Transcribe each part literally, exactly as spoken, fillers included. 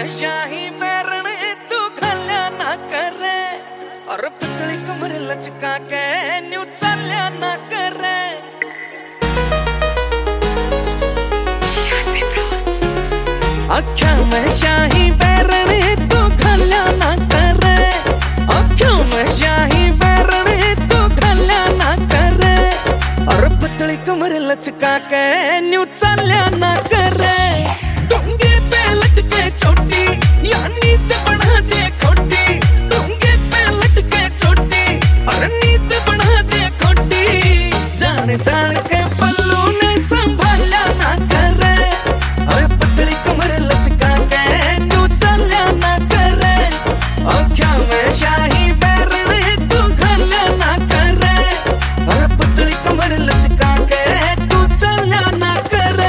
में शाही पैरण तू खल्या ना करे, और पतली कमर लचका के न्यू चल्या ना करे। अखियों में शाही पैरण तू खल्या ना करे, अखियों में शाही पैरण तू खल्या ना करे, और पतली कमर लचका के न्यू चल्या ना करे। डोंगे पे लटके छोटी या नींद बढ़ा दे खोटी, डोंगे पे लटके छोटी और नींद बढ़ा दे खोटी। जान जान के पल्लू ने संभाला ना करे, और पतली कमर लचका के न्यू चल्या ना करे। अखियों में शाही पैरण तू खल्या ना करे, और पतली कमर लचका के तू चल्या ना करे।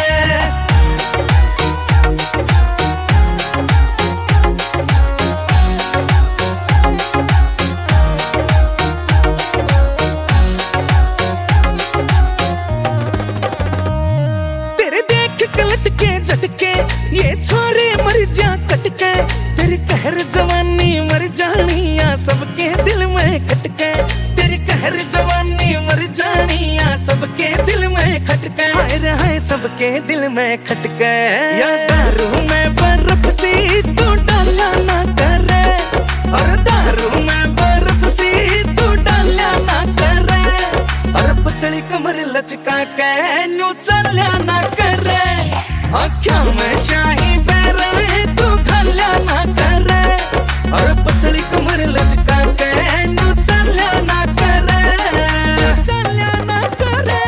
झटके ये छोरे मर जा कटके, तेरी कहर जवानी मर जानिया सबके दिल में खटके, तेरी कहर जवानी मर जानिया सबके दिल में खटके। हाय रे हाय सबके दिल में खटके, या दारू में बर्फ सी तू डाला ना करे, और दारू में बर्फ सी तू डाला ना करे, और पतली कमर लचका के न्यू चल्या ना करे। अखियों में शाही पैरण तू खल्या ना करे, और पतली कमर लचका के न्यू चल्या ना करे, चल्या ना करे।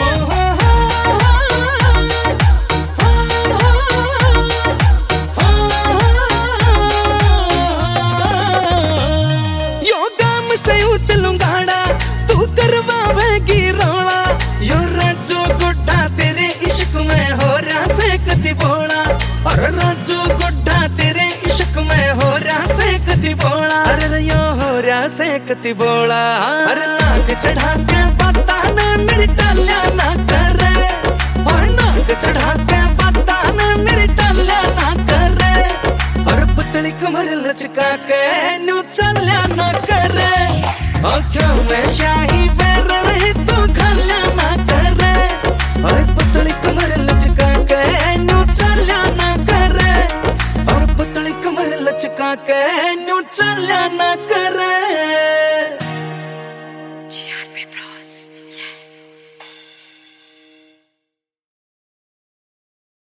यो गाम से उतलूंगाड़ा तू करवावेगी रोला, यो राजू गुड्डा तेरे इश्क में हो रहा से कदी बोला, और राजू गुड्डा तेरे इश्क में हो रहा से कदी बोला, अरे यो हो रहा से कदी बोला। अरे नाक चढ़ा के पता ने मेरी टाल्या ना करे, और नाक चढ़ा के पता ने मेरी टाल्या ना करे, और पतली कमर लचका के न्यू चल्या ना करे। अखियों में शाही पैरण तू खल्या ना करे, और पतली कमर लचका के न्यू चल्या ना करे, और पतली कमर लचका के न्यू चल्या ना